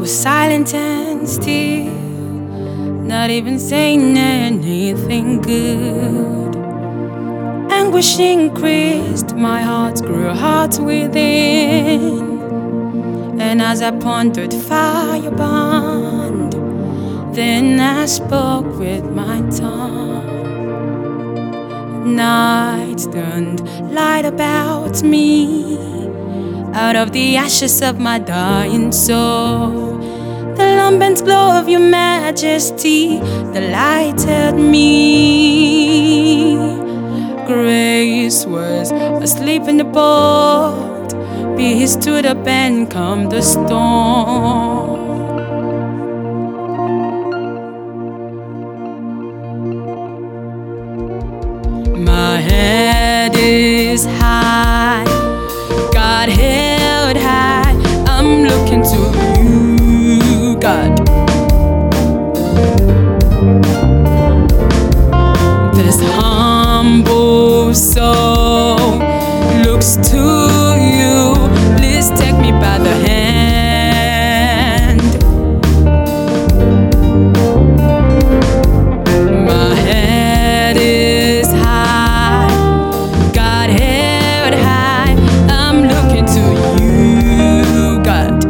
silent and still, not even saying anything good. Anguish increased, my heart grew hot within. And as I pondered fire burned, then I spoke with my tongue. Night turned light about me, out of the ashes of my dying soul. The lambent glow of your majesty delighted me. Grace was asleep in the boat, peace stood up and calmed the storm. My head is high, God held high. I'm looking to you, God. This humble soul looks to you. Please take me by the hand. My head is high, God held high. I'm looking to you, God.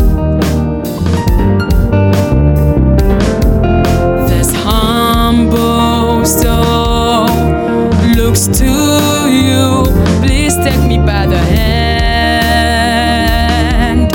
This humble soul looks to you. Please take me by the hand.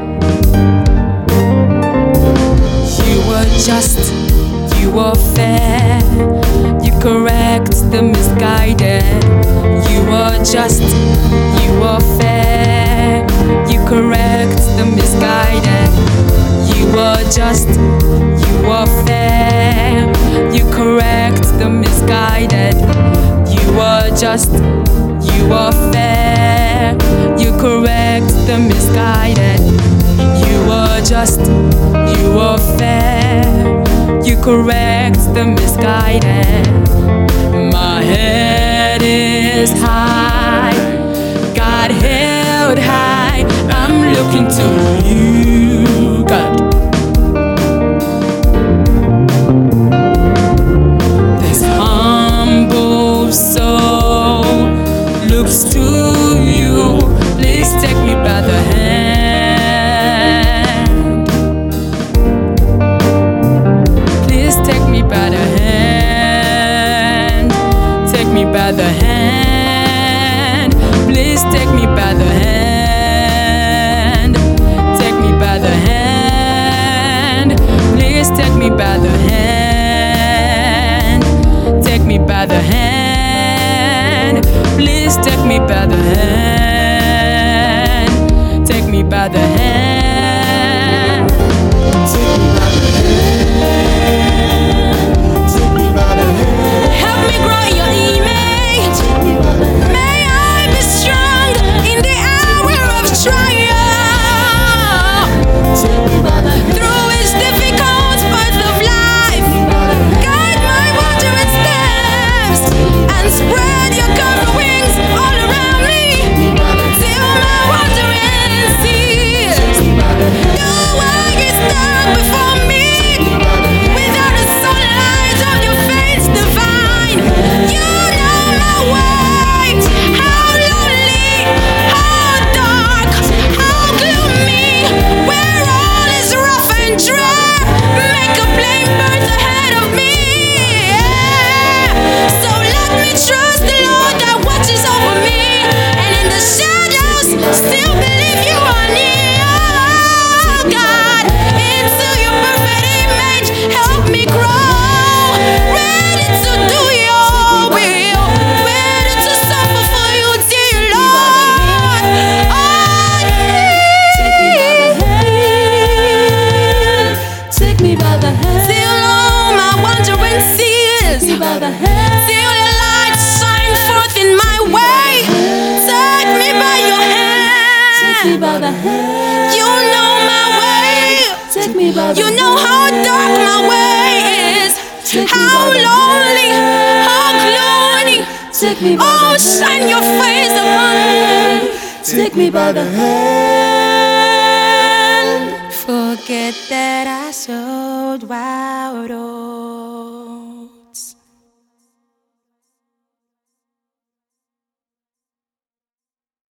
You were just, you were fair, you correct the misguided. You were just, you were fair, you correct the misguided. You were just, you were fair, you correct the misguided. You were just, you were fair, you correct the misguided. You were just, you were fair, you correct the misguided. My head is high, God held high. I'm looking to you, God. This humble soul looks to you. Please take me by the hand. Please take me by the hand. Take me by the hand. Please take me by the hand. Take me by the hand. Please take me by the hand. Take me by the hand. Please take me by the hand. Take me by the hand. Take me by the hand. Take me by the hand. Help me grow in your image. Take me by the hand. May I be strong in the hour of trial. Take me by the hand. Through its difficult path of life, guide my wandering steps and spread your covered wings all around me till my wandering cease. Your way is dark before me, without the sunlight of your face divine. You know my way, how lonely, how dark, how gloomy, where all is rough and dry. Make a plain birth ahead of me. So let me trust the Lord that watches over me, and in the shadows still believe you are near. Oh God, into your perfect image, help me grow, ready to do your will, ready to suffer for you, dear Lord. Take me by the hand. Till all my wandering cease, Take me by the hand. till your light shine forth in my way. Take me by your Take me hand. by the hand. You know my way. Take me by the You know how dark my way is, how lonely, how gloomy. Take me by Oh, the hand. shine your face upon me. Take me by the hand. Forget that I showed. Wow.